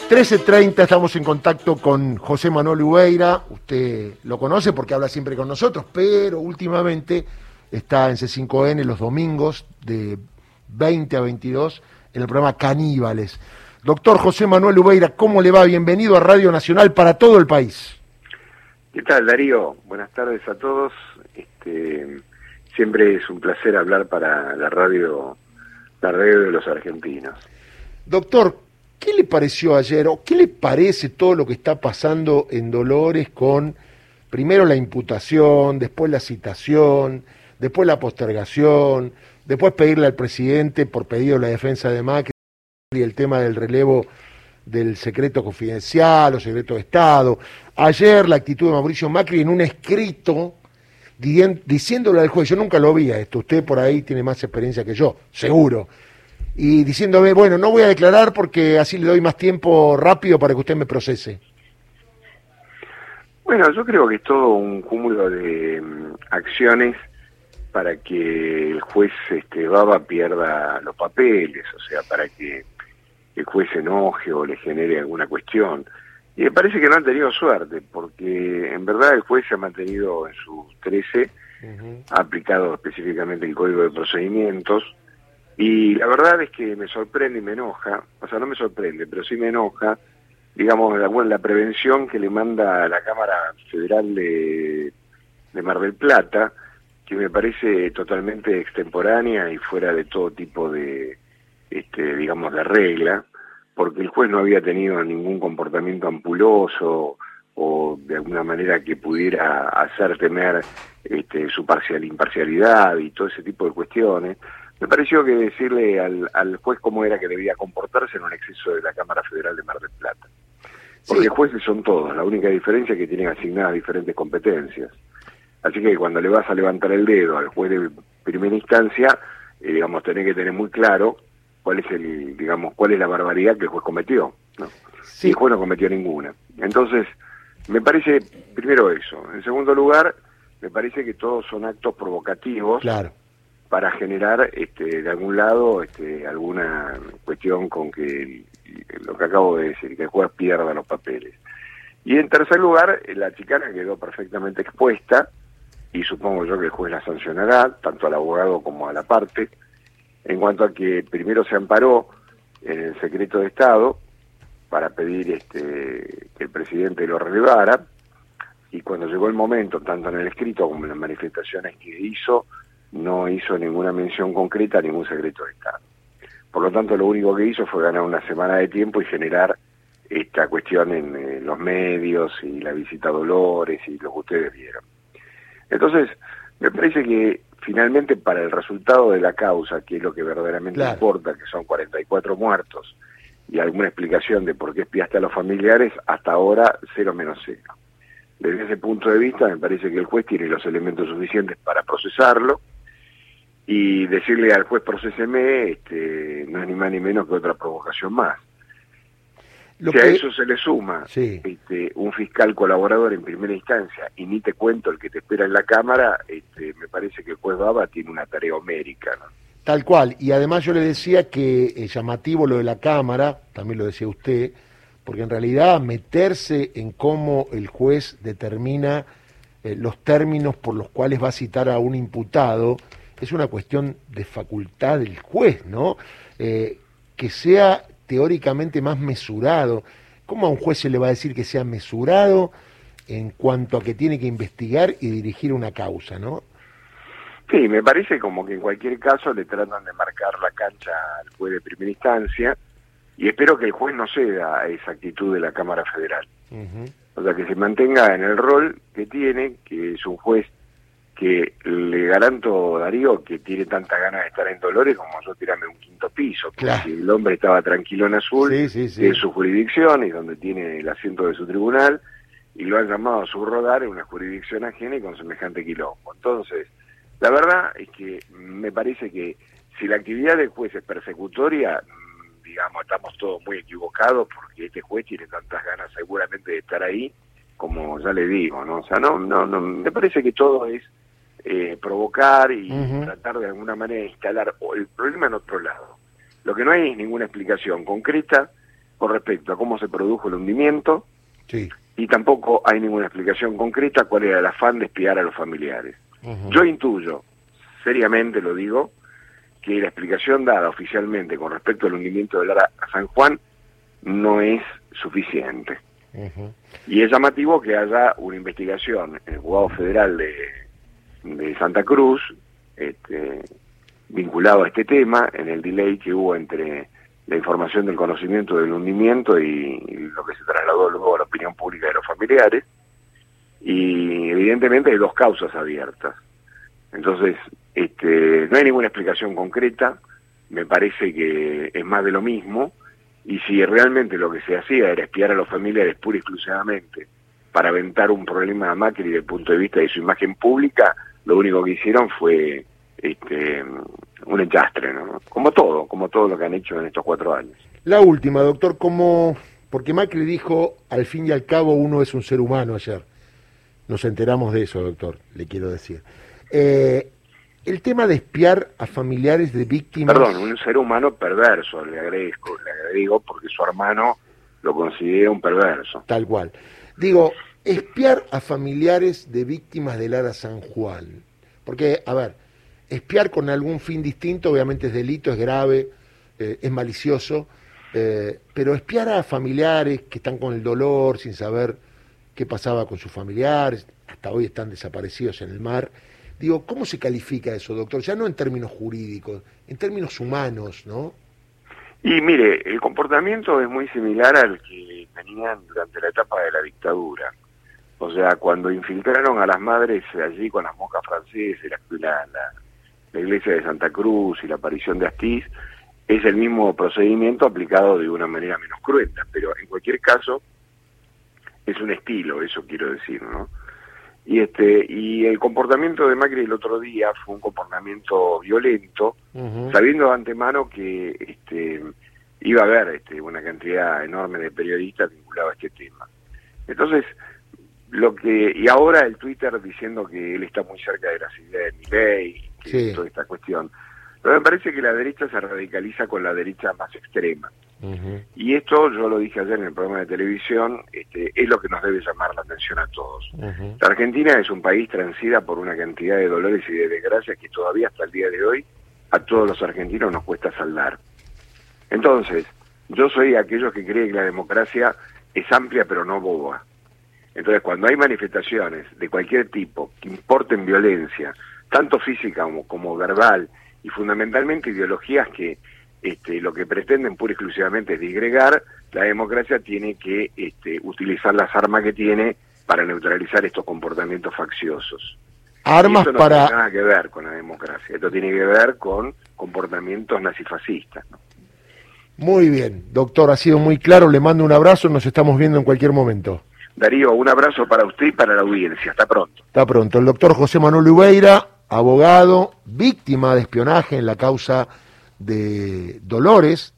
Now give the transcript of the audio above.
13:30 estamos en contacto con José Manuel Ubeira. Usted lo conoce porque habla siempre con nosotros, pero últimamente está en C5N los domingos de 20 a 22 en el programa Caníbales. Doctor José Manuel Ubeira, ¿cómo le va? Bienvenido a Radio Nacional para todo el país. ¿Qué tal, Darío? Buenas tardes a todos. Siempre es un placer hablar para la radio de los argentinos. Doctor, ¿qué le pareció ayer o qué le parece todo lo que está pasando en Dolores con primero la imputación, después la citación, después la postergación, después pedirle al presidente por pedido de la defensa de Macri y el tema del relevo del secreto confidencial o secreto de Estado? Ayer la actitud de Mauricio Macri en un escrito diciéndole al juez, yo nunca lo vi a esto, usted por ahí tiene más experiencia que yo, seguro, y diciéndome, bueno, no voy a declarar porque así le doy más tiempo rápido para que usted me procese. Bueno, yo creo que es todo un cúmulo de acciones para que el juez Baba pierda los papeles, o sea, para que el juez se enoje o le genere alguna cuestión. Y me parece que no han tenido suerte, porque en verdad el juez se ha mantenido en sus 13, ha aplicado específicamente el Código de Procedimientos, y la verdad es que me sorprende y me enoja, o sea, no me sorprende, pero sí me enoja, digamos, la prevención que le manda a la Cámara Federal de Mar del Plata, que me parece totalmente extemporánea y fuera de todo tipo de, digamos, de regla, porque el juez no había tenido ningún comportamiento ampuloso o de alguna manera que pudiera hacer temer su imparcialidad y todo ese tipo de cuestiones. Me pareció que decirle al juez cómo era que debía comportarse en un exceso de la Cámara Federal de Mar del Plata. Porque Sí. Jueces son todos, la única diferencia es que tienen asignadas diferentes competencias. Así que cuando le vas a levantar el dedo al juez de primera instancia, digamos, tenés que tener muy claro cuál es la barbaridad que el juez cometió, ¿no? Sí. Y el juez no cometió ninguna. Entonces, me parece, primero eso. En segundo lugar, me parece que todos son actos provocativos, Claro. para generar, de algún lado, alguna cuestión con que lo que acabo de decir, que el juez pierda los papeles. Y en tercer lugar, la chicana quedó perfectamente expuesta, y supongo yo que el juez la sancionará, tanto al abogado como a la parte, en cuanto a que primero se amparó en el secreto de Estado para pedir que el presidente lo relevara, y cuando llegó el momento, tanto en el escrito como en las manifestaciones que hizo, no hizo ninguna mención concreta a ningún secreto de Estado. Por lo tanto, lo único que hizo fue ganar una semana de tiempo y generar esta cuestión en los medios y la visita a Dolores y lo que ustedes vieron. Entonces, me parece que finalmente para el resultado de la causa, que es lo que verdaderamente Claro. importa, que son 44 muertos, y alguna explicación de por qué espiaste a los familiares, hasta ahora 0 menos 0. Desde ese punto de vista, me parece que el juez tiene los elementos suficientes para procesarlo, y decirle al juez procéseme no es ni más ni menos que otra provocación más. Lo Si a que... eso se le suma Sí. un fiscal colaborador en primera instancia, y ni te cuento el que te espera en la Cámara, me parece que el juez Baba tiene una tarea homérica, ¿no? Tal cual, y además yo le decía que es llamativo lo de la Cámara, también lo decía usted, porque en realidad meterse en cómo el juez determina los términos por los cuales va a citar a un imputado es una cuestión de facultad del juez, ¿no? Que sea teóricamente más mesurado. ¿Cómo a un juez se le va a decir que sea mesurado en cuanto a que tiene que investigar y dirigir una causa, ¿no? Sí, me parece como que en cualquier caso le tratan de marcar la cancha al juez de primera instancia, y espero que el juez no ceda a esa actitud de la Cámara Federal. O sea, que se mantenga en el rol que tiene, que es un juez que le garanto, Darío, que tiene tanta ganas de estar en Dolores como yo tirarme un quinto piso, porque Claro. el hombre estaba tranquilo en Azul, Sí. que es su jurisdicción y donde tiene el asiento de su tribunal, y lo han llamado a subrodar en una jurisdicción ajena y con semejante quilombo. Entonces, la verdad es que me parece que si la actividad del juez es persecutoria, digamos, estamos todos muy equivocados, porque este juez tiene tantas ganas seguramente de estar ahí, como ya le digo, ¿no? O sea, no, me parece que todo es provocar y tratar de alguna manera de instalar el problema en otro lado. Lo que no hay es ninguna explicación concreta con respecto a cómo se produjo el hundimiento, Sí. y tampoco hay ninguna explicación concreta cuál era el afán de espiar a los familiares. Yo intuyo, seriamente lo digo, que la explicación dada oficialmente con respecto al hundimiento del Ara San Juan no es suficiente. Y es llamativo que haya una investigación en el Juzgado Federal de Santa Cruz, vinculado a este tema, en el delay que hubo entre la información del conocimiento del hundimiento y lo que se trasladó luego a la opinión pública de los familiares, y evidentemente hay dos causas abiertas. Entonces, no hay ninguna explicación concreta, me parece que es más de lo mismo, y si realmente lo que se hacía era espiar a los familiares pura y exclusivamente para aventar un problema a Macri desde el punto de vista de su imagen pública, lo único que hicieron fue un enchastre, ¿no? Como todo lo que han hecho en estos 4 años. La última, doctor, porque Macri dijo, al fin y al cabo uno es un ser humano ayer. Nos enteramos de eso, doctor, le quiero decir. El tema de espiar a familiares de víctimas... Perdón, un ser humano perverso, le agrego, porque su hermano lo considera un perverso. Tal cual. Digo, espiar a familiares de víctimas del Ara San Juan. Porque, a ver, espiar con algún fin distinto obviamente es delito, es grave, es malicioso, pero espiar a familiares que están con el dolor, sin saber qué pasaba con sus familiares, hasta hoy están desaparecidos en el mar. Digo, ¿cómo se califica eso, doctor? Ya no en términos jurídicos, en términos humanos, ¿no? Y mire, el comportamiento es muy similar al que tenían durante la etapa de la dictadura. O sea, cuando infiltraron a las madres allí con las moscas francesas, la iglesia de Santa Cruz y la aparición de Astiz, es el mismo procedimiento aplicado de una manera menos cruenta, pero en cualquier caso es un estilo, eso quiero decir, ¿no? Y el comportamiento de Macri el otro día fue un comportamiento violento, sabiendo de antemano que iba a haber una cantidad enorme de periodistas vinculados a este tema. Entonces, y ahora el Twitter diciendo que él está muy cerca de las ideas de Milei, que toda esta cuestión. Pero me parece que la derecha se radicaliza con la derecha más extrema. Y esto, yo lo dije ayer en el programa de televisión, es lo que nos debe llamar la atención a todos. La Argentina es un país transida por una cantidad de dolores y de desgracias que todavía hasta el día de hoy a todos los argentinos nos cuesta saldar. Entonces, yo soy de aquellos que creen que la democracia es amplia pero no boba. Entonces, cuando hay manifestaciones de cualquier tipo que importen violencia, tanto física como verbal, y fundamentalmente ideologías que lo que pretenden pura y exclusivamente es disgregar, la democracia tiene que utilizar las armas que tiene para neutralizar estos comportamientos facciosos. Armas y esto no tiene nada que ver con la democracia, esto tiene que ver con comportamientos nazifascistas, ¿no? Muy bien, doctor, ha sido muy claro, le mando un abrazo, nos estamos viendo en cualquier momento. Darío, un abrazo para usted y para la audiencia, hasta pronto. Hasta pronto. El doctor José Manuel Ubeira, abogado, víctima de espionaje en la causa de Dolores,